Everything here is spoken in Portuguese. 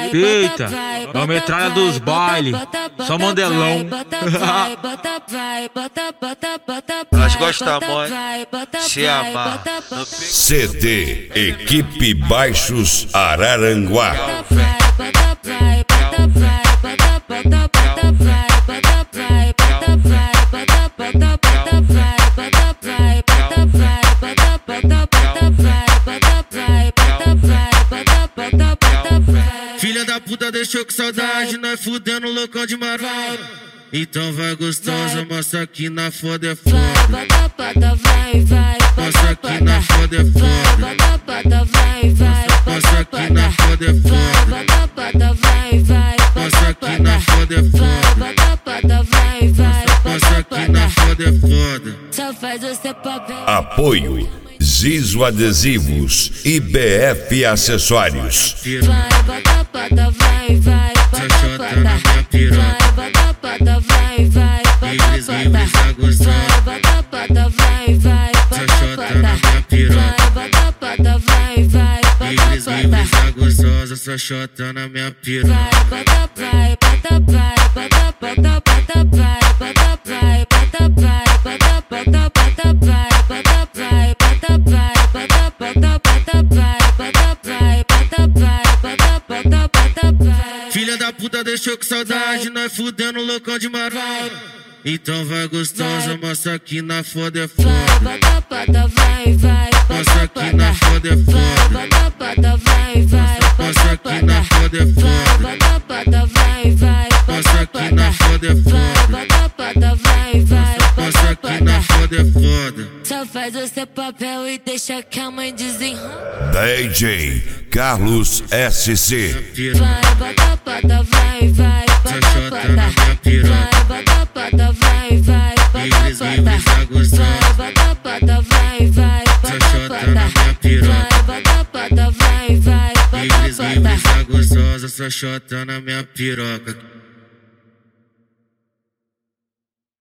Eita, é a metralha dos bailes, só mandelão. Elas gostam muito, se amar. CD Equipe Baixos Araranguá. Filha da puta deixou com saudade, nós fudendo loucão de marão. Então vai gostosa, mostra aqui na foda é foda. Mostra aqui na foda é foda. Mostra aqui na foda é foda. Mostra aqui na foda é foda. Mostra aqui na foda é foda. Só faz você pra ver. Apoio Zizo Adesivos e BF Acessórios. Vai, bota, bota, vai, vai. Essa chota na minha piroca. Bota, bota, vai, vai. Inglês tá gostosa. Bota, bota, vai, vai. Essa chota na minha piroca. Bota, bota, vai, vai. Inglês tá gostosa. Essa chota na minha piroca. Vai, bota, vai, bota, vai. Bota, bota, bota, vai. Bota, vai, bota, vai. Bota, bota, bota, vai. Bota, vai, bota, vai. Bota, bota, bota, vai. Bota, vai, bota, vai. Bota, bota, bota, vai. Filha da puta deixou com saudade, nós fudendo loucão de marão. Então vai gostosa, mostra aqui na foda é foda. Bota, bota, vai, vai. Mostra aqui na foda é foda. Bota, bota, vai, vai. Mostra aqui na foda é foda. Bota, bota, vai, vai. Mostra aqui na foda é foda. Bota, bota, vai, vai. Mostra aqui na foda é foda. Só faz você papel e deixa que a mãe desenrola. DJ Carlos SC. Vai, bota, bota, vai, vai. Essa chota na minha piroca. Bota, bota, vai, vai. Inglês tá gostosa. Bota, bota, vai, vai. Essa chota na minha piroca. Bota, bota, vai, vai. Inglês tá gostosa. Essa chota na minha piroca.